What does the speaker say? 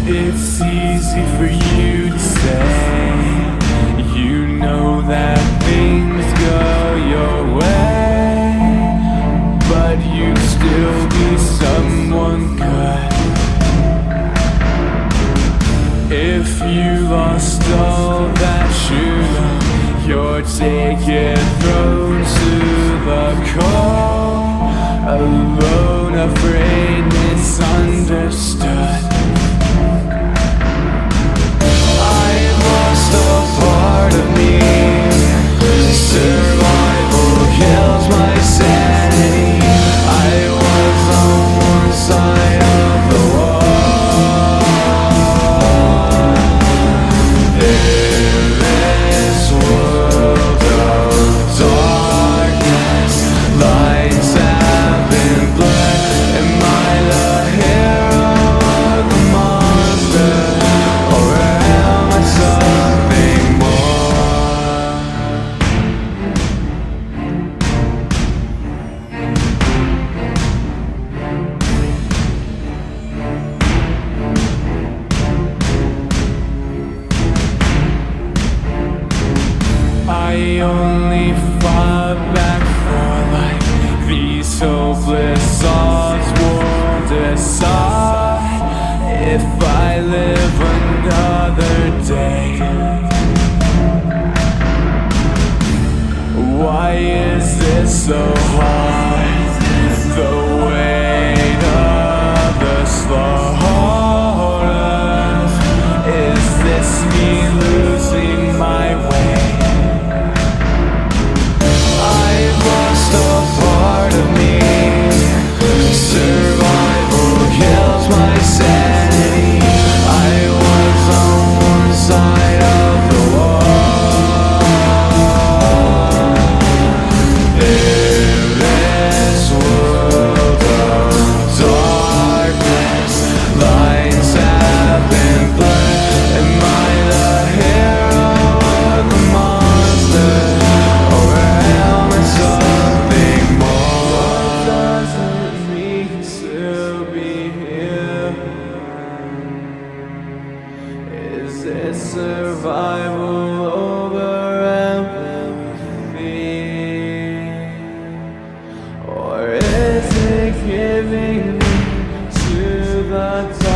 It's easy for you to say, you know that things go your way, but you'd still be someone good if you lost all that you love. Your ticket thrown to the cold, alone, afraid, misunderstood. Part of me, survival kills my sanity. I was on one side of the wall. In this world of darkness, lights have been blurred. Am I the hero or the monster, or am I something more? I only fought back for life. These hopeless odds won't decide if I live another day. Why is this so hard? The weight of the slaughter. Is this me losing my way? Part of me, survival kills my sanity. I was on one side of the wall. In this world of darkness, lights have been blurred. Am I the hero or the monster, or am I something more? Is it survival over empathy, or is it giving to the